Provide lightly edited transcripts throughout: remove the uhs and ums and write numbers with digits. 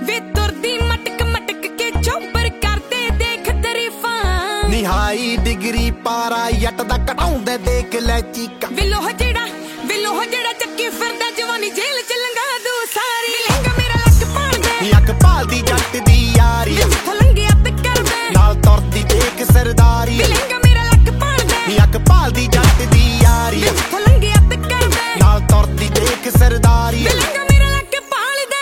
ਵੇ ਤੁਰਦੀ ਮਟਕ ਮਟਕ ਕੇ ਚੌਪਰ ਕਰਦੇ ਦੇਖ ਤਰੀਫਾਂ ਨਿਹਾਈ ਡਿਗਰੀ ਪਾਰਾ ਜੱਟ ਦਾ ਘਟਾਉਂਦੇ ਦੇਖ ਲੈ ਚੀਕਾਂ ਵੇ ਲੋਹ ਜਿਹੜਾ ਚੱਕੀ ਫਿਰਦਾ ਜਵਾਨੀ ਜੇਲ੍ਹ ਚ ਲੰਘਾ ਦੂ ਸਾਰੀ ਲਹਿੰਗਾ ਮੇਰਾ ਲੱਕ ਭਾਲਦੇ ਅੱਖ ਭਾਲਦੀ ਜੱਟ ਦੀ ਯਾਰੀ ਜਿੱਥੋਂ ਲੰਘਿਆ ਤੇ ਕਰਦੇ ਨਾਲ ਤੁਰਦੀ ਦੇਖ ਸਰਦਾਰੀ ਲਹਿੰਗਾ ਮੇਰਾ ਲੱਕ ਭਾਲਦੇ ਅੱਖ ਭਾਲਦੀ ਜੱਟ ਦੀ ਯਾਰੀ ਜਿੱਥੋਂ ਲੰਘਿਆ ਤੇ ਕਰਦੇ ਨਾਲ ਤੁਰਦੀ ਦੇਖ ਸਰਦਾਰੀ ਲਹਿੰਗਾ ਮੇਰਾ ਲੱਕ ਭਾਲਦੇ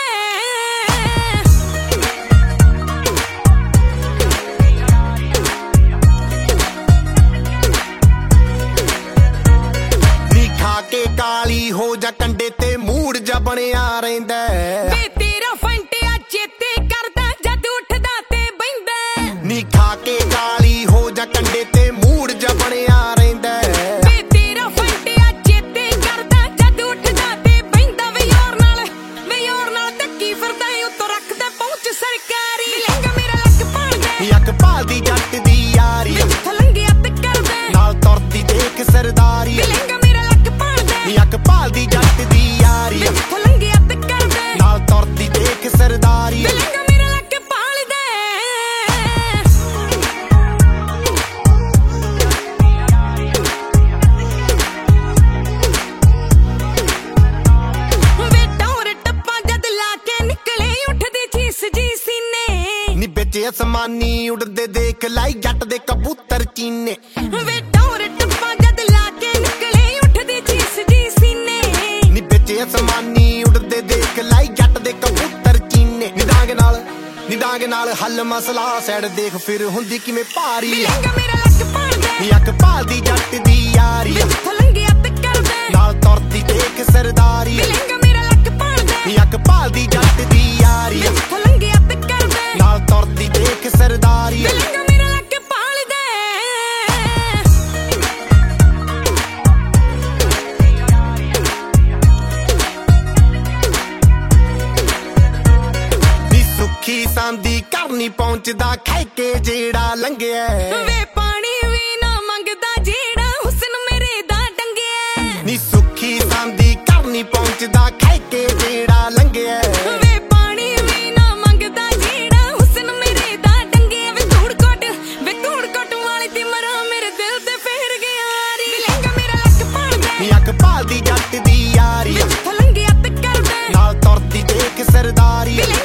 ਨੀ ਖਾ ਕੇ ਕਾਲੀ ਹੋ ਜਾ ਕੰਡੇ ਤੇ ਮੂਡ ਜਾ ਬਣਿਆ ਰਹਿੰਦਾ ਵੇ ਤੇਰਾ ਫੰਟਿਆ ਚੇਤੇ ਕਰਦਾ ਜਦ ਉੱਠਦਾ ਤੇ ਬਹਿੰਦਾ ਨੀ ਖਾ ਕੇ ਕਾਲੀ ਹੋ ਜਾ ਕੰਡੇ ਤੇ ਮੂਡ ਜਾ ਬਣਿਆ ਰਹਿੰਦਾ ਵੇ ਤੇਰਾ ਫੰਟਿਆ ਚੇਤੇ ਕਰਦਾ ਜਦ ਉੱਠਦਾ ਤੇ ਬਹਿੰਦਾ ਵੇ ਯਾਰ ਨਾਲ ਧੱਕੀ ਫਿਰਦਾ ਉੱਤੋਂ ਰੱਖਦਾ ਪਹੁੰਚ ਸਰਕਾਰੀ ਲਹਿੰਗਾ ਮੇਰਾ ਲੱਕ ਭਾਲਦੇ ਅੱਖ ਭਾਲਦੀ ਜੱਟ ਦੀ ਯਾਰੀ ਜਿੱਥੋਂ ਲੰਘਿਆ ਤੇ ਕਰਦੇ ਨਾਲ ਤੁਰਦੀ ਦੇਖ ਸਰਦਾਰੀ ਲਹਿੰਗਾ ਮੇਰਾ ਲੱਕ ਭਾਲਦੇ ਅੱਖ ਭਾਲਦੀ ਜੱਟ ਦੀ ਯਾਰੀ ਜਿੱਥੋਂ ਲੰਘਿਆ ਤੇ ਕਰਦੇ ਨਾਲ ਤੁਰਦੀ ਦੇਖ ਸਰਦਾਰੀ ਲਹਿੰਗਾ ਮੇਰਾ ਲੱਕ ਭਾਲਦੇ ਵੇ ਟੌਰ ਟੱਪਾ ਜਦ ਲਾ ਕੇ ਨਿਕਲੇ ਉੱਠਦੀ ਚੀਸ ਜੀ ਸੀਨੇ ਨੀ ਵਿੱਚ ਅਸਮਾਨੀ ਉੜਦੇ ਦੇਖ ਲਾਈ ਜੱਟ ਦੇ ਕਬੂਤਰ ਚੀਨੇ ਵੇ ਟੌਰ ਟੱਪਾ ਜਦ ਲਾ ਕੇ ਨਿਕਲੇ ਉੱਠਦੀ ਚੀਸ ਜੀ ਸੀਨੇ ਨੀ ਵਿੱਚ ਅਸਮਾਨੀ ਉੜਦੇ ਦੇਖ ਲਾਈ ਜੱਟ ਦੇ ਕਬੂਤਰ ਚੀਨੇ ਨੀ ਡਾਂਗ ਨਾਲ ਹੱਲ ਮਸਲਾ ਸੈਡ ਦੇਖ ਫਿਰ ਹੁੰਦੀ ਕਿਵੇਂ ਭਾਰੀ ਲਹਿੰਗਾ ਮੇਰਾ ਲੱਕ ਭਾਲਦੇ ਅੱਖ ਭਾਲਦੀ ਜੱਟ ਦੀ ਯਾਰੀ ਜਿੱਥੋਂ ਲੰਘਿਆ ਤੇ ਕਰਦੇ ਨਾਲ ਤੁਰਦੀ ਦੇਖ ਸਰਦਾਰੀ ਲਹਿੰਗਾ ਮੇਰਾ ਲੱਕ ਭਾਲਦੇ ਅੱਖ ਭਾਲਦੀ ਜੱਟ ਦੀ ਯਾਰੀ ਜਿੱਥੋਂ ਲੰਘਿਆ ਤੇ ਕਰਦੇ ਨਾਲ ਤੁਰਦੀ ਦੇਖ ਸਰਦਾਰੀ ਲਹਿੰਗਾ ਮੇਰਾ ਲੱਕ ਭਾਲਦੇ ਨੀ ਸੁੱਖੀ ਸਾਂਦੀ ਘਰ ਨੀ ਪਹੁੰਚਦਾ ਖੈ ਕੇ ਜਿਹੜਾ ਲੰਘਿਆ ਵੇ ਪਾਣੀ ਵੀ ਨਾ ਮੰਗਦਾ ਜਿਹੜਾ ਹੁਸਨ ਮੇਰੇ ਦਾ ਟੰਗਿਆ ਨੀ ਸੁੱਖੀ ਸਾਂਦੀ ਘਰ ਨੀ ਪਹੁੰਚਦਾ ਖੈ ਕੇ ਜਿਹੜਾ ਲੰਘਿਆ ਵੇ ਪਾਣੀ ਵੀ ਨਾ ਮੰਗਦਾ ਜਿਹੜਾ ਹੁਸਨ ਮੇਰੇ ਦਾ ਟੰਗਿਆ ਵੇ ਧੂੜਕੋਟ ਵਾਲੀ ਦੀ ਮਰਾਂ ਮੇਰੇ ਦਿਲ ਤੇ ਫੇਰ ਗਿਆ ਰੀ ਲਹਿੰਗਾ ਮੇਰਾ ਲੱਕ ਭਾਲਦੇ ਅੱਖ ਭਾਲਦੀ ਜੱਟ ਦੀ ਯਾਰੀ ਜਿੱਥੋਂ ਲੰਘਿਆ ਤੇ ਕਰਦੇ ਨਾਲ ਤੁਰਦੀ ਦੇਖ ਸਰਦਾਰੀ